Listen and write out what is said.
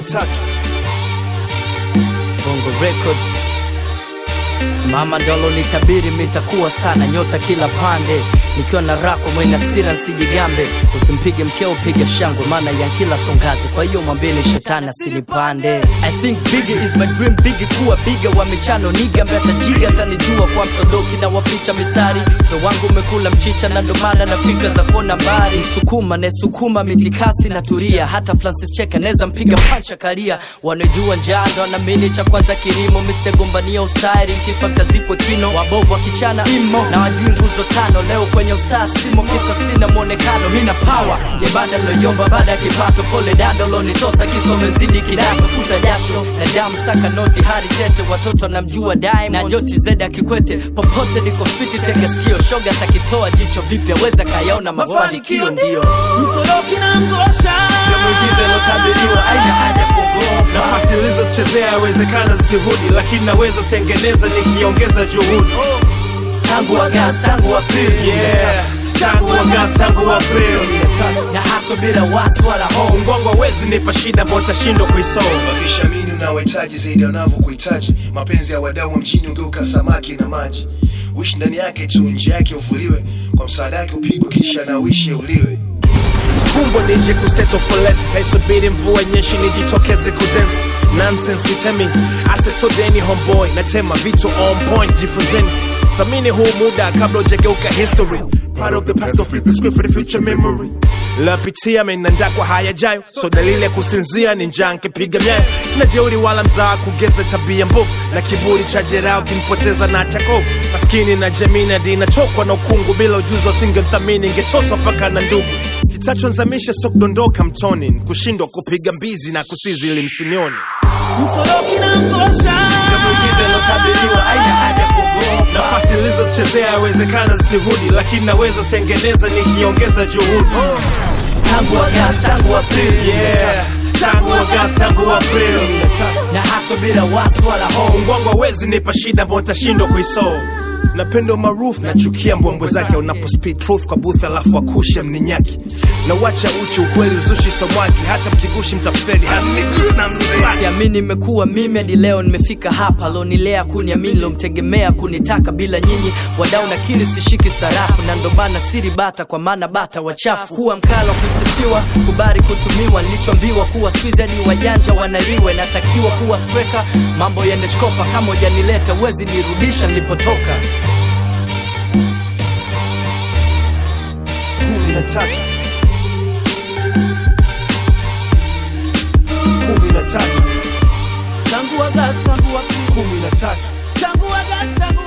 13 Bongo Records. Mama ndolo nitabiri mitakuwa sana nyota kila pande. Nikiwa na rako mwenye hasira nsijigambe. Usimpige mkeo piga shangwe maana ya kila songazi. Kwa hiyo mwambeni shetani asinipande. I think bigger is my dream, bigger kuwa bigger wa michano niga mbeta jiga atanijua kwa msodoki na waficha mistari. Ndo wangu umekula mchicha na ndo maana na fikra za kuona mbali. Sukuma ne sukuma mitikasi na turia. Hata Francis Cheka neza mpiga pancha karia. Wanajua njando na mini cha kwanza kirimo. Mr. Gombania ustari mkifaka zikwe kino. Wabovu wa kichana imo na wajui nguzo tano. Leo kwenye ustaa simo kisa sina mwonekano. Mina power ya banda loyomba bada kipato. Pole dado lo nitosa kisome nzidi kidato. Kuta jasho na damu saka noti hadi tete. Watoto namjua Diamond na Joti Zeda Kikwete. Popote niko fiti tega sikio. Shoga takitoa jicho vipya weza kayaona mafanikio ndio. Msoroki na ngosha na mwigize lotabiriwa aina haja kugopa. Nafasi nilizochezea yawezekana zisirudi. Lakini naweza zitengeneza nikiongeza juhudi. Tangu August, tangu April, yeah. Tangu August, tangu April. Na haso bila wasi wala hofu. Mgongo wezi nipa shida mbota shindo kuisolve. Bakishamini unawahitaji zaidi ya unavyokuhitaji. Mapenzi ya wadau wa mjini ugeuka samaki na maji. Wish ndani yake tu nje yake uvuliwe. Kwa msaada yake upigwe kisha na wishi uliwe. Skumbo nije kuseto for less. Kaisubiri mvua nyeshi nijitokeze kudance. Nonsense itemi asset so deni homeboy. Natema vitu on point jifunzeni. Thamini huu muda kabla ujageuka history. Part of the past don't fit the script for the future memory. Lapitia menanda kwa haya jayo. So dalile kusinzia ni njaa nkipiga myayo. Sina jeuri wala mzaa kugeza tabia mbovu. Na kiburi cha jerao kinipoteza na chako. Maskini na jamii dina tokwa na ukungu. Bila ujuzo singemthamini ngetoswa paka na ndugu. Kitacho nzamisha so kudondoka mtoni. Kushindwa kupiga mbizi na kusizi ili msinioni. Msoroki na ngosha na mwigize lotabiriwa aina haja kugopa. Nafasi nilizochezea yawezekana zisirudi. Lakini naweza zitengeneza nikiongeza juhudi. Tangu August, tangu April, yeah. Tangu August, tangu April. Na haso bila wasi wala hofu. Mgongo wezi nipa shida mbota shindo kuisolve. Napendo maroof na chukia mbwembwe zake. Unapo speed truth kwa booth alafu akushe mninyaki. Na wacha uchi ukweli uzushi somwaki. Hata mkigushi mtafeli hanigusi na mnibaki. Siamini nimekuwa mimi hadi leo nimefika hapa. Lo nilea kuniamini lo mtegemea kunitaka bila nyinyi. Wadau nakini sishiki sarafu. Na ndo maana siri bata kwa maana bata wachafu. Kuwa mkalo kusifiwa kubari kutumiwa. Nilichoambiwa kuwa squeeze hadi wajanja wanaliwe. Natakiwa kuwa striker mambo yende shkopa. Kama hujanileta uwezi nirudisha nilipotoka. 13 13 Tangu August, tangu April 13 Tangu August, tangu